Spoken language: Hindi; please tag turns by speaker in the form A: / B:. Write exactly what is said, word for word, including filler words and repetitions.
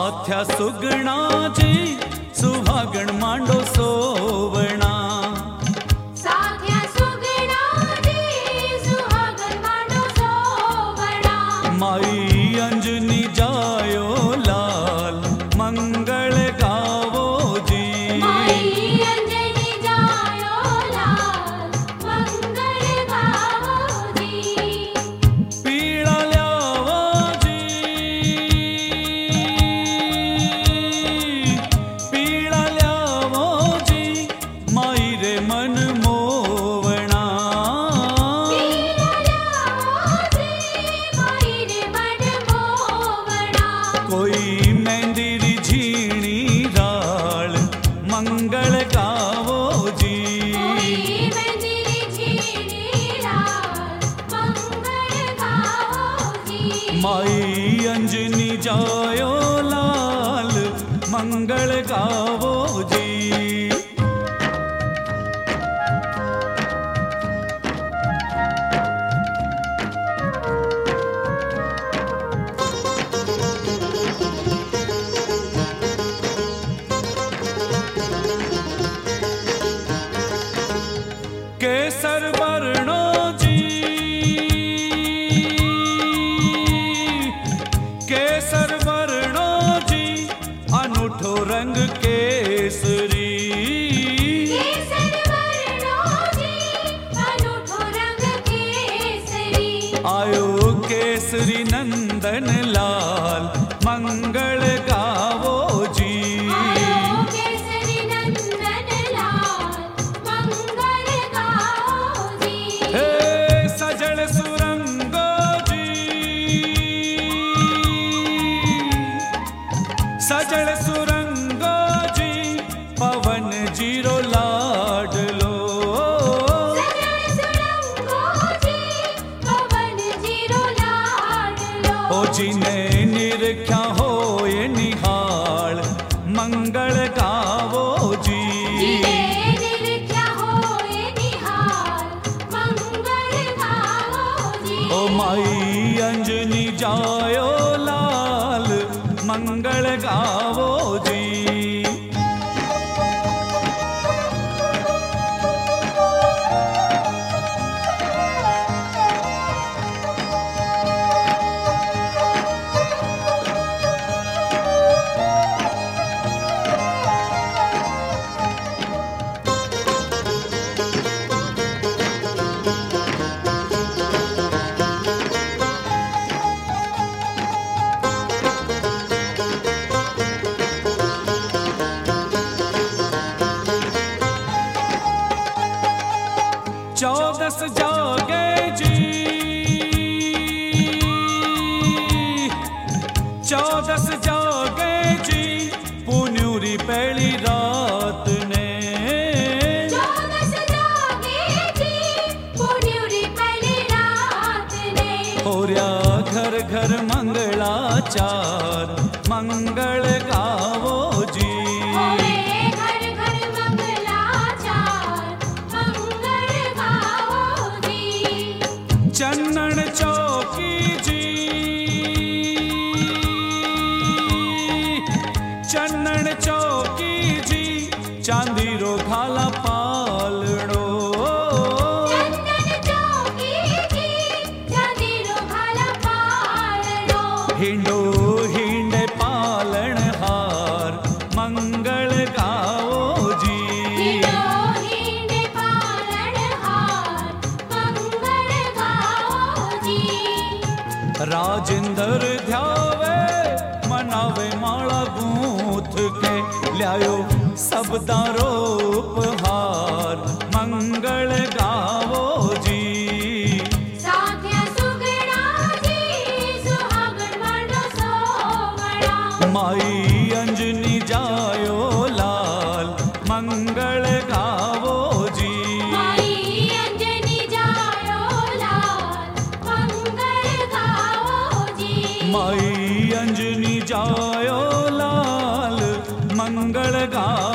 A: साथ्या सुगणा जी सुहागण मांडो सोवणा।
B: साथ्या सुगणा जी सुहागण मांडो सोवणा।
A: माई अंजनी जायो लाल मंगल गावो जी।
B: माई अंजनी जायो लाल मंगल गावो जी।
A: पीड़ा ल्यावो जी, पीड़ा ल्यावो जी माई रे मन मोवणा।
B: पीड़ा ल्यावो जी माई रे मन मोवणा।
A: कोई मेहंदी झीणी राल मंगल गावो जी।
B: कोई मेहंदी झीणी राल मंगल गावो जी।
A: माई अंजनी जायो लाल मंगल गावो जी। केसर वर्णो जी, केसर वर्णो जी अनूठो रंग केसरी।
B: केसर वर्णो जी अनूठो रंग केसरी।
A: आयो केसरी नंदन लाल मंगल गावो जी।
B: आयो केसरी नंदन लाल मंगल गावो जी।
A: हे सजल सुरंगो जी, सजल सुरंगो जी पवन जीरो लाडलो।
B: सजल सुरंगो जी पवन जीरो लाडलो।
A: ओ जिने निरख्या होए निहाल मंगल गावो जी।
B: जिने निरख्या होए निहाल मंगल गावो जी।
A: ओ माई अंजनी जायो लाल मंगल गावो जी। चौदस जागे जी, चौदस जागे जी पुन्यूरी पहली रात ने।
B: चौदस जागे जी पुन्यूरी पहली रात ने।
A: होर्या घर घर मंगलाचार मंगल गावो जी।
B: होए घर घर मंगलाचार मंगल गावो जी।
A: चन्नन चौकी जी, चन्नन चौकी जी चांदी रो घाला पालड़ो।
B: चंदन चौकी जी चांदी रो घाला पालड़ो।
A: हिंडो हिंडे पालन हार मंगल गावो जी।
B: हिंडो हिंडे पालन हार मंगल गावो जी।
A: राजेंद्र ध्यावे मनावे माला गूंथ के ल्यायो सबदारो उपहार मंगल गावो जी।
B: साथ्या सुगणा जी सुहागण मांडो सोवणा।
A: माई अंजनी जायो लाल मंगल गावो जी।
B: माई अंजनी जायो लाल मंगल गावो जी।
A: माई अंजनी जायो लाल मंगल गावो